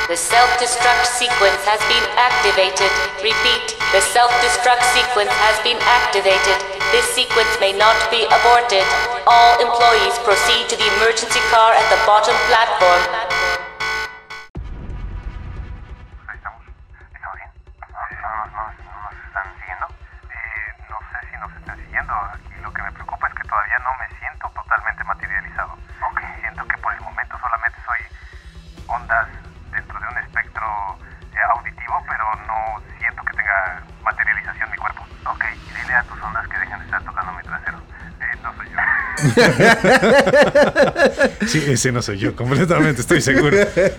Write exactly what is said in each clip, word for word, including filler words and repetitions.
The self-destruct sequence has been activated. Repeat, the self-destruct sequence has been activated. This sequence may not be aborted. All employees proceed to the emergency car at the bottom platform. ¿Estamos? ¿Estamos bien? No, no, no, no nos están siguiendo. Eh, no sé si nos están siguiendo. Aquí lo que me preocupa es que todavía no me siento totalmente materializado. Ok, siento que por el momento solamente soy ondas dentro de un espectro eh, auditivo, pero no siento que tenga materialización mi cuerpo. Ok, dile a tus ondas que dejen de estar tocando mi trasero. Eh, no soy yo. Sí, ese no soy yo, completamente, estoy seguro.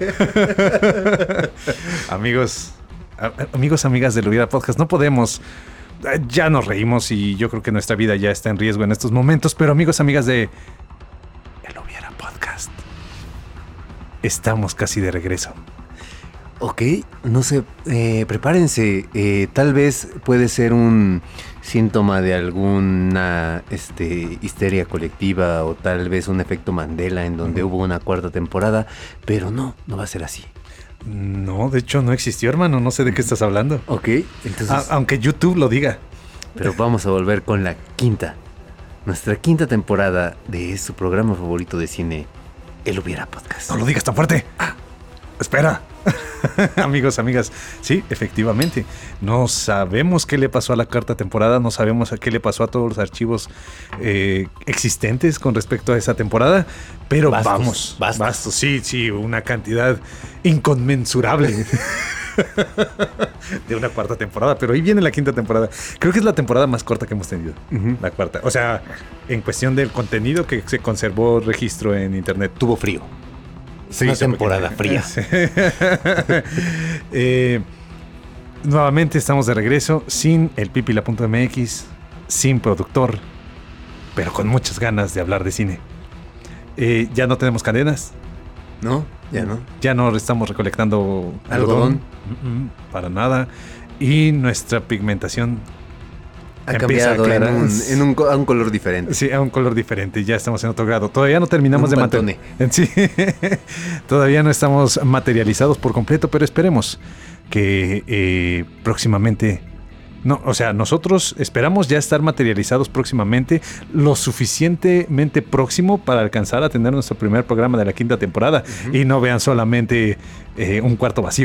Amigos, a- amigos, amigas del Hubiera Podcast, no podemos. eh, Ya nos reímos y yo creo que nuestra vida ya está en riesgo en estos momentos, pero amigos, amigas de El Hubiera Podcast, estamos casi de regreso. Ok, no sé, eh, prepárense, eh, tal vez puede ser un síntoma de alguna este, histeria colectiva o tal vez un efecto Mandela en donde hubo una cuarta temporada, pero no, no va a ser así. No, de hecho no existió, hermano, no sé de qué estás hablando. Ok, entonces, A- aunque YouTube lo diga. pero vamos a volver con la quinta, nuestra quinta temporada de su programa favorito de cine, El Hubiera Podcast. No lo digas tan fuerte. Ah, espera. Amigos, amigas, sí, efectivamente. No sabemos qué le pasó a la cuarta temporada, no sabemos a qué le pasó a todos los archivos eh, existentes con respecto a esa temporada, pero Vastos, vamos, vastos. vastos, sí, sí, una cantidad inconmensurable de una cuarta temporada, pero ahí viene la quinta temporada. Creo que es la temporada más corta que hemos tenido, Ujú. la cuarta. O sea, en cuestión del contenido que se conservó registro en internet, tuvo frío. Es una temporada fría. Sí. Eh, nuevamente estamos de regreso sin el pipila.mx, sin productor, pero con muchas ganas de hablar de cine. Eh, ya no tenemos cadenas, ¿No? Ya no. ya no estamos recolectando algodón, Algodón. Mm, mm, para nada, y nuestra pigmentación Ha empieza a cambiado en aclarar. un, en un co- a un color diferente. Sí, a un color diferente. Ya estamos en otro grado. Todavía no terminamos Un de mantener. Pantone. Sí. Todavía no estamos materializados por completo, pero esperemos que eh, próximamente. No, o sea, nosotros esperamos ya estar materializados próximamente, lo suficientemente próximo para alcanzar a tener nuestro primer programa de la quinta temporada. Uh-huh. Y no vean solamente eh, un cuarto vacío.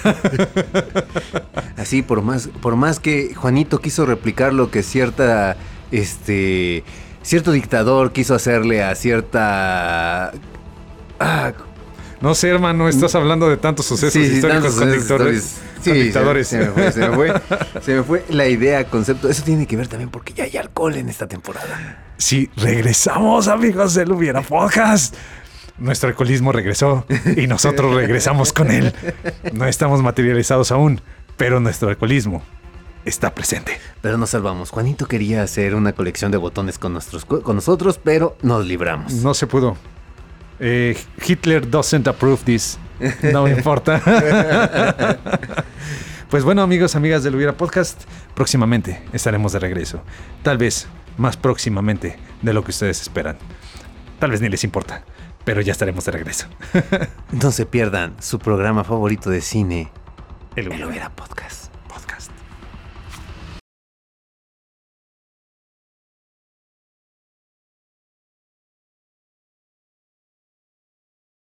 Así, por más, por más que Juanito quiso replicar lo que cierta, este, cierto dictador quiso hacerle a cierta... Ah, No sé, hermano, estás hablando de tantos sucesos sí, sí, históricos tantos con, sucesos dictadores, históricos. con Sí, dictadores. Se, se me fue, se me fue, se me fue la idea, concepto. Eso tiene que ver también porque ya hay alcohol en esta temporada. Sí, regresamos, amigos del Hubiera Podcast. Nuestro alcoholismo regresó y nosotros regresamos con él. No estamos materializados aún, pero nuestro alcoholismo está presente. Pero nos salvamos. Juanito quería hacer una colección de botones con, nuestros, con nosotros, pero nos libramos. No se pudo. Eh, Hitler doesn't approve this. No me importa. Pues bueno, amigos, amigas del Hubiera Podcast, próximamente estaremos de regreso. Tal vez más próximamente de lo que ustedes esperan. Tal vez ni les importa, pero ya estaremos de regreso. No se pierdan su programa favorito de cine, El El Hubiera Podcast.